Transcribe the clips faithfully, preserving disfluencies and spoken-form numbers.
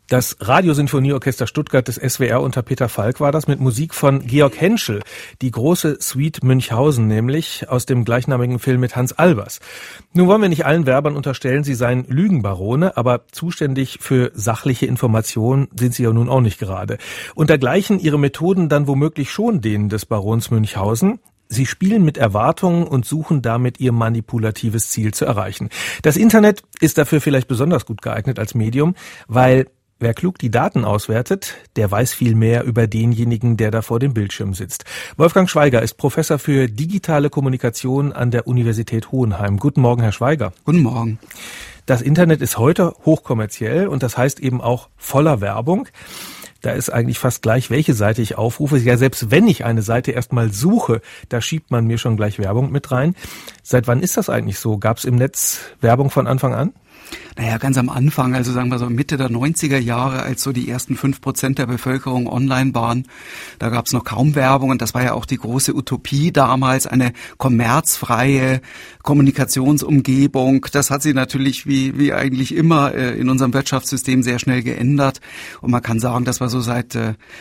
Das Radiosinfonieorchester Stuttgart des S W R unter Peter Falk war das, mit Musik von Georg Henschel, die große Suite Münchhausen, nämlich aus dem gleichnamigen Film mit Hans Albers. Nun wollen wir nicht allen Werbern unterstellen, sie seien Lügenbarone, aber zuständig für sachliche Informationen sind sie ja nun auch nicht gerade. Und dergleichen ihre Methoden dann womöglich schon denen des Barons Münchhausen. Sie spielen mit Erwartungen und suchen damit ihr manipulatives Ziel zu erreichen. Das Internet ist dafür vielleicht besonders gut geeignet als Medium, weil wer klug die Daten auswertet, der weiß viel mehr über denjenigen, der da vor dem Bildschirm sitzt. Wolfgang Schweiger ist Professor für digitale Kommunikation an der Universität Hohenheim. Guten Morgen, Herr Schweiger. Guten Morgen. Das Internet ist heute hochkommerziell und das heißt eben auch voller Werbung. Da ist eigentlich fast gleich, welche Seite ich aufrufe. Ja, selbst wenn ich eine Seite erstmal suche, da schiebt man mir schon gleich Werbung mit rein. Seit wann ist das eigentlich so? Gab es im Netz Werbung von Anfang an? Naja, ganz am Anfang, also sagen wir so Mitte der neunziger Jahre, als so die ersten fünf Prozent der Bevölkerung online waren, da gab es noch kaum Werbung und das war ja auch die große Utopie damals, eine kommerzfreie Kommunikationsumgebung. Das hat sich natürlich wie wie eigentlich immer in unserem Wirtschaftssystem sehr schnell geändert und man kann sagen, dass wir so seit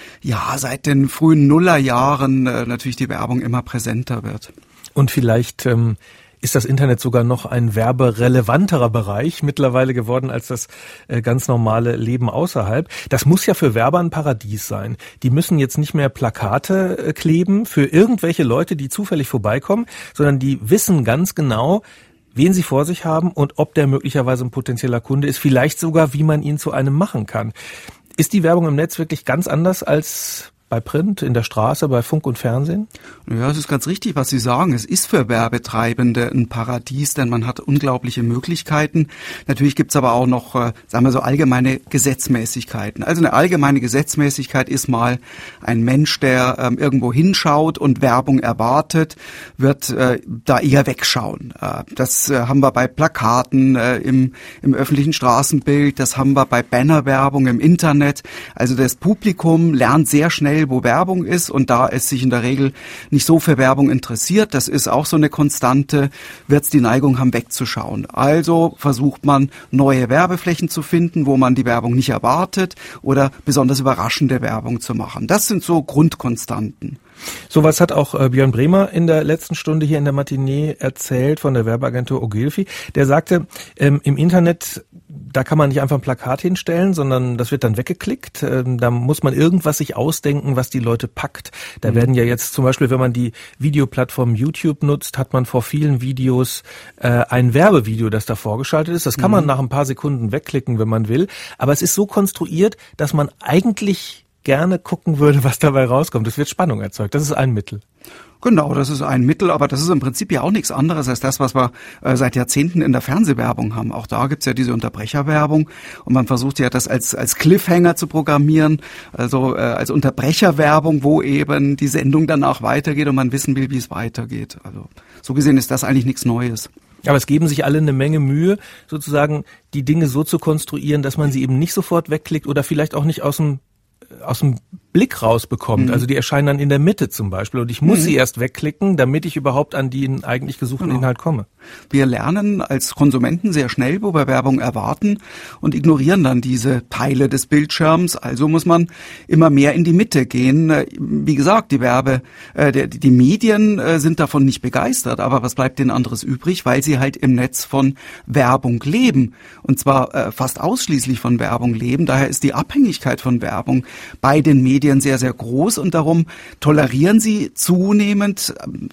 ja seit den frühen Nullerjahren natürlich die Werbung immer präsenter wird. Und vielleicht ähm ist das Internet sogar noch ein werberelevanterer Bereich mittlerweile geworden als das äh, ganz normale Leben außerhalb. Das muss ja für Werber ein Paradies sein. Die müssen jetzt nicht mehr Plakate äh, kleben für irgendwelche Leute, die zufällig vorbeikommen, sondern die wissen ganz genau, wen sie vor sich haben und ob der möglicherweise ein potenzieller Kunde ist, vielleicht sogar, wie man ihn zu einem machen kann. Ist die Werbung im Netz wirklich ganz anders als bei Print, in der Straße, bei Funk und Fernsehen? Ja, es ist ganz richtig, was Sie sagen. Es ist für Werbetreibende ein Paradies, denn man hat unglaubliche Möglichkeiten. Natürlich gibt's aber auch noch, äh, sagen wir so, allgemeine Gesetzmäßigkeiten. Also eine allgemeine Gesetzmäßigkeit ist mal, ein Mensch, der ähm, irgendwo hinschaut und Werbung erwartet, wird äh, da eher wegschauen. Äh, das äh, haben wir bei Plakaten äh, im, im öffentlichen Straßenbild, das haben wir bei Bannerwerbung im Internet. Also das Publikum lernt sehr schnell, wo Werbung ist und da es sich in der Regel nicht so für Werbung interessiert, das ist auch so eine Konstante, wird es die Neigung haben, wegzuschauen. Also versucht man, neue Werbeflächen zu finden, wo man die Werbung nicht erwartet oder besonders überraschende Werbung zu machen. Das sind so Grundkonstanten. Sowas hat auch äh, Björn Bremer in der letzten Stunde hier in der Matinee erzählt von der Werbeagentur Ogilvy. Der sagte, ähm, im Internet, da kann man nicht einfach ein Plakat hinstellen, sondern das wird dann weggeklickt. Ähm, da muss man irgendwas sich ausdenken, was die Leute packt. Da mhm. werden ja jetzt zum Beispiel, wenn man die Videoplattform YouTube nutzt, hat man vor vielen Videos äh, ein Werbevideo, das da vorgeschaltet ist. Das kann mhm. man nach ein paar Sekunden wegklicken, wenn man will. Aber es ist so konstruiert, dass man eigentlich gerne gucken würde, was dabei rauskommt. Es wird Spannung erzeugt. Das ist ein Mittel. Genau, das ist ein Mittel, aber das ist im Prinzip ja auch nichts anderes als das, was wir äh, seit Jahrzehnten in der Fernsehwerbung haben. Auch da gibt's ja diese Unterbrecherwerbung und man versucht ja das als als Cliffhanger zu programmieren, also äh, als Unterbrecherwerbung, wo eben die Sendung danach weitergeht und man wissen will, wie es weitergeht. Also so gesehen ist das eigentlich nichts Neues. Aber es geben sich alle eine Menge Mühe, sozusagen die Dinge so zu konstruieren, dass man sie eben nicht sofort wegklickt oder vielleicht auch nicht aus dem aus dem Blick rausbekommt. Mhm. Also die erscheinen dann in der Mitte zum Beispiel und ich muss mhm. sie erst wegklicken, damit ich überhaupt an den eigentlich gesuchten genau. Inhalt komme. Wir lernen als Konsumenten sehr schnell, wo wir Werbung erwarten und ignorieren dann diese Teile des Bildschirms. Also muss man immer mehr in die Mitte gehen. Wie gesagt, die Werbe, äh, die, die Medien äh, sind davon nicht begeistert, aber was bleibt denen anderes übrig, weil sie halt im Netz von Werbung leben und zwar äh, fast ausschließlich von Werbung leben. Daher ist die Abhängigkeit von Werbung bei den Medien sehr, sehr groß und darum tolerieren sie zunehmend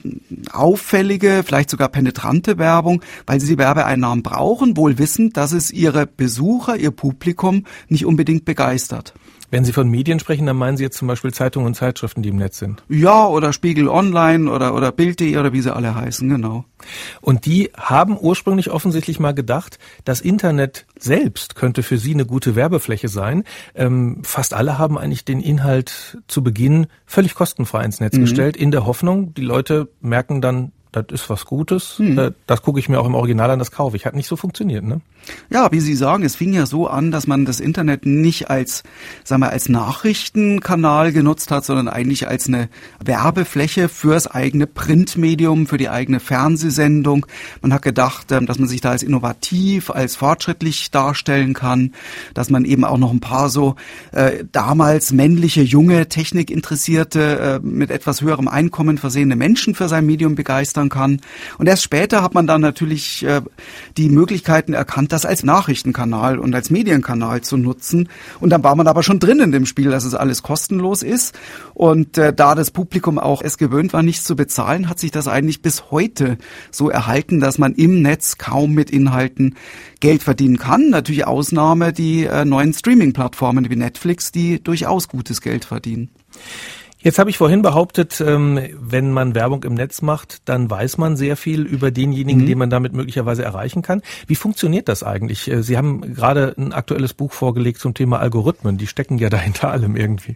auffällige, vielleicht sogar penetrante Werbung, weil sie die Werbeeinnahmen brauchen, wohl wissend, dass es ihre Besucher, ihr Publikum nicht unbedingt begeistert. Wenn Sie von Medien sprechen, dann meinen Sie jetzt zum Beispiel Zeitungen und Zeitschriften, die im Netz sind? Ja, oder Spiegel Online oder, oder Bild punkt de oder wie sie alle heißen, genau. Und die haben ursprünglich offensichtlich mal gedacht, das Internet selbst könnte für sie eine gute Werbefläche sein. Ähm, fast alle haben eigentlich den Inhalt zu Beginn völlig kostenfrei ins Netz mhm. gestellt, in der Hoffnung, die Leute merken dann, das ist was Gutes, hm. das gucke ich mir auch im Original an, das kaufe ich. Hat nicht so funktioniert, ne? Ja, wie Sie sagen, es fing ja so an, dass man das Internet nicht als, sagen wir, als Nachrichtenkanal genutzt hat, sondern eigentlich als eine Werbefläche fürs eigene Printmedium, für die eigene Fernsehsendung. Man hat gedacht, dass man sich da als innovativ, als fortschrittlich darstellen kann, dass man eben auch noch ein paar so äh, damals männliche, junge, technikinteressierte, äh, mit etwas höherem Einkommen versehene Menschen für sein Medium begeistern kann. Und erst später hat man dann natürlich äh, die Möglichkeiten erkannt, das als Nachrichtenkanal und als Medienkanal zu nutzen. Und dann war man aber schon drin in dem Spiel, dass es alles kostenlos ist. Und äh, da das Publikum auch es gewöhnt war, nichts zu bezahlen, hat sich das eigentlich bis heute so erhalten, dass man im Netz kaum mit Inhalten Geld verdienen kann. Natürlich Ausnahme die äh, neuen Streaming-Plattformen wie Netflix, die durchaus gutes Geld verdienen. Jetzt habe ich vorhin behauptet, wenn man Werbung im Netz macht, dann weiß man sehr viel über denjenigen, mhm. den man damit möglicherweise erreichen kann. Wie funktioniert das eigentlich? Sie haben gerade ein aktuelles Buch vorgelegt zum Thema Algorithmen. Die stecken ja dahinter allem irgendwie.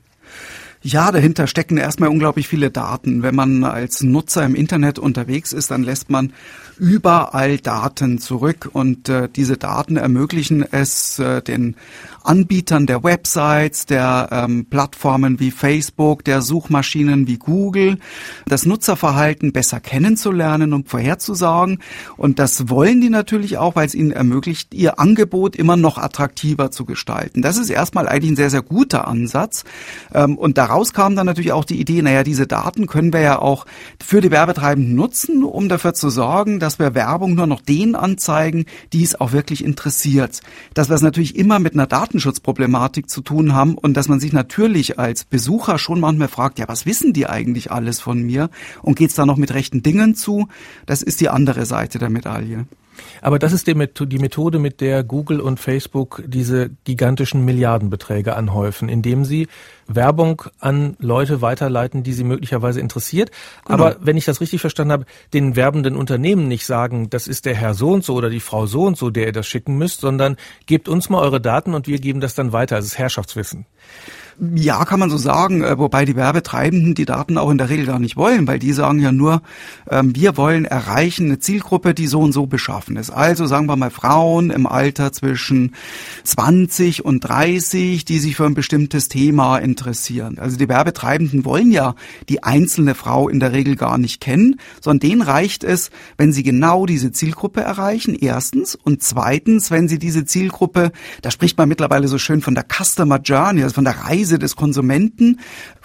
Ja, dahinter stecken erstmal unglaublich viele Daten. Wenn man als Nutzer im Internet unterwegs ist, dann lässt man überall Daten zurück und äh, diese Daten ermöglichen es äh, den Anbietern der Websites, der ähm, Plattformen wie Facebook, der Suchmaschinen wie Google, das Nutzerverhalten besser kennenzulernen und vorherzusagen. Und das wollen die natürlich auch, weil es ihnen ermöglicht, ihr Angebot immer noch attraktiver zu gestalten. Das ist erstmal eigentlich ein sehr, sehr guter Ansatz. Ähm, und daraus kam dann natürlich auch die Idee, naja, diese Daten können wir ja auch für die Werbetreibenden nutzen, um dafür zu sorgen, dass wir Werbung nur noch denen anzeigen, die es auch wirklich interessiert. Dass wir es natürlich immer mit einer Datenschutzproblematik zu tun haben und dass man sich natürlich als Besucher schon manchmal fragt, ja, was wissen die eigentlich alles von mir? Und geht's da noch mit rechten Dingen zu? Das ist die andere Seite der Medaille. Aber das ist die Methode, mit der Google und Facebook diese gigantischen Milliardenbeträge anhäufen, indem sie Werbung an Leute weiterleiten, die sie möglicherweise interessiert. Genau. Aber wenn ich das richtig verstanden habe, den werbenden Unternehmen nicht sagen, das ist der Herr so und so oder die Frau so und so, der ihr das schicken müsst, sondern gebt uns mal eure Daten und wir geben das dann weiter. Das ist Herrschaftswissen. Ja, kann man so sagen, wobei die Werbetreibenden die Daten auch in der Regel gar nicht wollen, weil die sagen ja nur, ähm, wir wollen erreichen eine Zielgruppe, die so und so beschaffen ist. Also sagen wir mal Frauen im Alter zwischen zwanzig und dreißig, die sich für ein bestimmtes Thema interessieren. Also die Werbetreibenden wollen ja die einzelne Frau in der Regel gar nicht kennen, sondern denen reicht es, wenn sie genau diese Zielgruppe erreichen, erstens. Und zweitens, wenn sie diese Zielgruppe, da spricht man mittlerweile so schön von der Customer Journey, also von der Reise des Konsumenten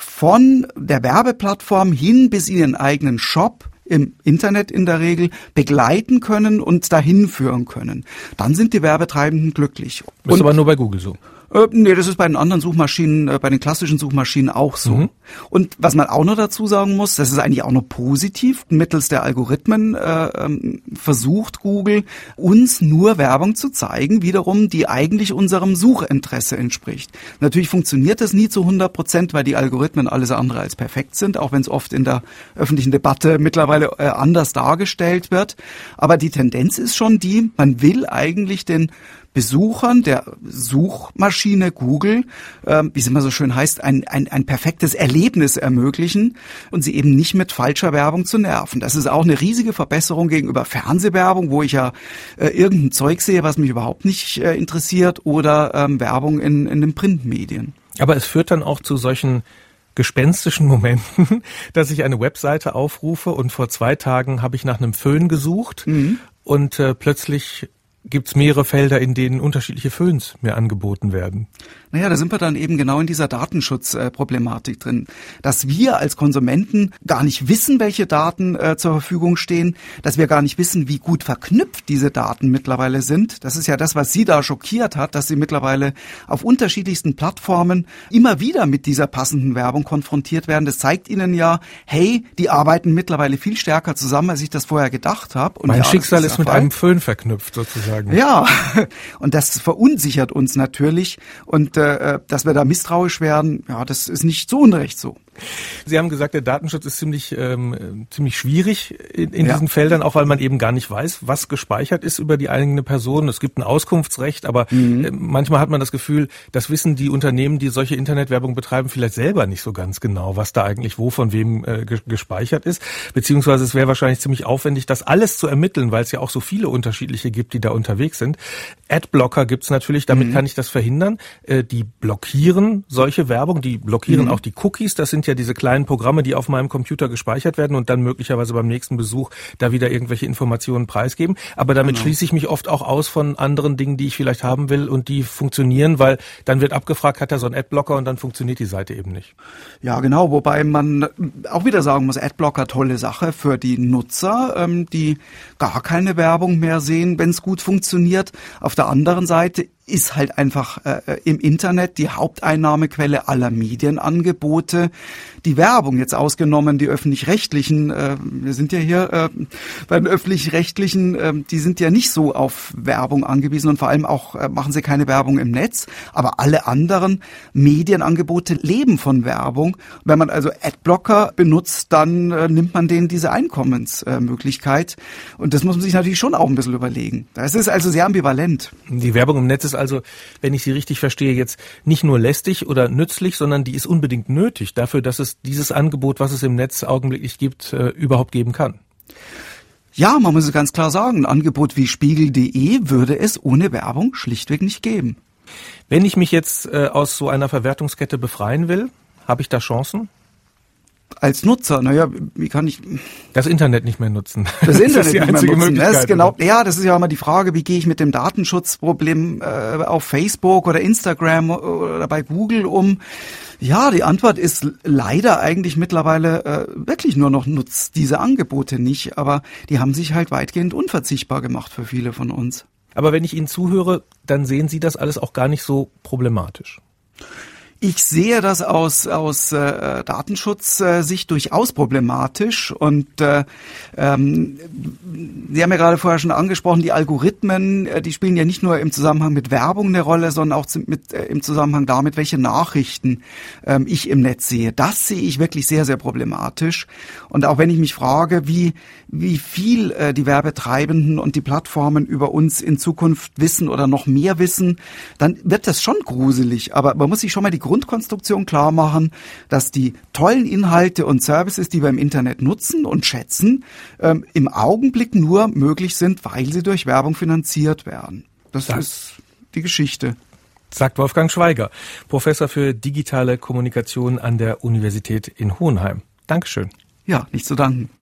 von der Werbeplattform hin bis in ihren eigenen Shop im Internet in der Regel begleiten können und dahin führen können. Dann sind die Werbetreibenden glücklich. Das ist aber nur bei Google so. Äh, nee, das ist bei den anderen Suchmaschinen, äh, bei den klassischen Suchmaschinen auch so. Mhm. Und was man auch noch dazu sagen muss, das ist eigentlich auch noch positiv, mittels der Algorithmen äh, ähm, versucht Google, uns nur Werbung zu zeigen, wiederum, die eigentlich unserem Suchinteresse entspricht. Natürlich funktioniert das nie zu hundert Prozent, weil die Algorithmen alles andere als perfekt sind, auch wenn es oft in der öffentlichen Debatte mittlerweile äh, anders dargestellt wird. Aber die Tendenz ist schon die, man will eigentlich den Besuchern der Suchmaschine Google, äh, wie es immer so schön heißt, ein, ein, ein perfektes Erlebnis ermöglichen und sie eben nicht mit falscher Werbung zu nerven. Das ist auch eine riesige Verbesserung gegenüber Fernsehwerbung, wo ich ja äh, irgendein Zeug sehe, was mich überhaupt nicht äh, interessiert, oder ähm, Werbung in, in den Printmedien. Aber es führt dann auch zu solchen gespenstischen Momenten, dass ich eine Webseite aufrufe und vor zwei Tagen habe ich nach einem Föhn gesucht mhm. und äh, plötzlich gibt's mehrere Felder, in denen unterschiedliche Föhns mir angeboten werden. Naja, da sind wir dann eben genau in dieser Datenschutzproblematik drin, dass wir als Konsumenten gar nicht wissen, welche Daten äh, zur Verfügung stehen, dass wir gar nicht wissen, wie gut verknüpft diese Daten mittlerweile sind. Das ist ja das, was Sie da schockiert hat, dass Sie mittlerweile auf unterschiedlichsten Plattformen immer wieder mit dieser passenden Werbung konfrontiert werden. Das zeigt Ihnen ja, hey, die arbeiten mittlerweile viel stärker zusammen, als ich das vorher gedacht habe. Und mein ja, Schicksal ist, ist mit einem Föhn verknüpft sozusagen. Ja, und das verunsichert uns natürlich und dass wir da misstrauisch werden, ja, das ist nicht so unrecht so. Sie haben gesagt, der Datenschutz ist ziemlich ähm, ziemlich schwierig in, in ja. diesen Feldern, auch weil man eben gar nicht weiß, was gespeichert ist über die eigene Person. Es gibt ein Auskunftsrecht, aber mhm. äh, manchmal hat man das Gefühl, das wissen die Unternehmen, die solche Internetwerbung betreiben, vielleicht selber nicht so ganz genau, was da eigentlich wo von wem äh, gespeichert ist. Beziehungsweise es wäre wahrscheinlich ziemlich aufwendig, das alles zu ermitteln, weil es ja auch so viele unterschiedliche gibt, die da unterwegs sind. Adblocker gibt's natürlich, damit mhm. kann ich das verhindern. Äh, die blockieren solche Werbung, die blockieren mhm. auch die Cookies. Das sind ja diese kleinen Programme, die auf meinem Computer gespeichert werden und dann möglicherweise beim nächsten Besuch da wieder irgendwelche Informationen preisgeben. Aber damit genau. schließe ich mich oft auch aus von anderen Dingen, die ich vielleicht haben will und die funktionieren, weil dann wird abgefragt, hat er so einen Adblocker und dann funktioniert die Seite eben nicht. Ja, genau. Wobei man auch wieder sagen muss, Adblocker tolle Sache für die Nutzer, ähm, die gar keine Werbung mehr sehen, wenn es gut funktioniert. Auf der anderen Seite ist halt einfach äh, im Internet die Haupteinnahmequelle aller Medienangebote. Die Werbung, jetzt ausgenommen die öffentlich-rechtlichen, äh, wir sind ja hier äh, bei den öffentlich-rechtlichen, äh, die sind ja nicht so auf Werbung angewiesen und vor allem auch äh, machen sie keine Werbung im Netz, aber alle anderen Medienangebote leben von Werbung. Wenn man also Adblocker benutzt, dann äh, nimmt man denen diese Einkommensmöglichkeit äh, und das muss man sich natürlich schon auch ein bisschen überlegen. Das ist also sehr ambivalent. Die Werbung im Netz ist also, wenn ich Sie richtig verstehe, jetzt nicht nur lästig oder nützlich, sondern die ist unbedingt nötig dafür, dass es dieses Angebot, was es im Netz augenblicklich gibt, äh, überhaupt geben kann. Ja, man muss es ganz klar sagen, ein Angebot wie Spiegel punkt de würde es ohne Werbung schlichtweg nicht geben. Wenn ich mich jetzt äh, aus so einer Verwertungskette befreien will, habe ich da Chancen? Als Nutzer, naja, wie kann ich das Internet nicht mehr nutzen? Das Internet das ist die nicht mehr nutzen. Das ist genau, ja, das ist ja immer die Frage, wie gehe ich mit dem Datenschutzproblem äh, auf Facebook oder Instagram oder bei Google um? Ja, die Antwort ist leider eigentlich mittlerweile äh, wirklich nur noch nutzt diese Angebote nicht, aber die haben sich halt weitgehend unverzichtbar gemacht für viele von uns. Aber wenn ich Ihnen zuhöre, dann sehen Sie das alles auch gar nicht so problematisch. Ich sehe das aus aus äh, Datenschutzsicht durchaus problematisch und äh, ähm, Sie haben ja gerade vorher schon angesprochen, die Algorithmen, äh, die spielen ja nicht nur im Zusammenhang mit Werbung eine Rolle, sondern auch mit, äh, im Zusammenhang damit, welche Nachrichten ähm, ich im Netz sehe. Das sehe ich wirklich sehr, sehr problematisch. Und auch wenn ich mich frage, wie wie viel äh, die Werbetreibenden und die Plattformen über uns in Zukunft wissen oder noch mehr wissen, dann wird das schon gruselig. Aber man muss sich schon mal die Grundkonstruktion klar machen, dass die tollen Inhalte und Services, die wir im Internet nutzen und schätzen, ähm, im Augenblick nur möglich sind, weil sie durch Werbung finanziert werden. Das, das ist die Geschichte. Sagt Wolfgang Schweiger, Professor für digitale Kommunikation an der Universität in Hohenheim. Dankeschön. Ja, nicht zu danken.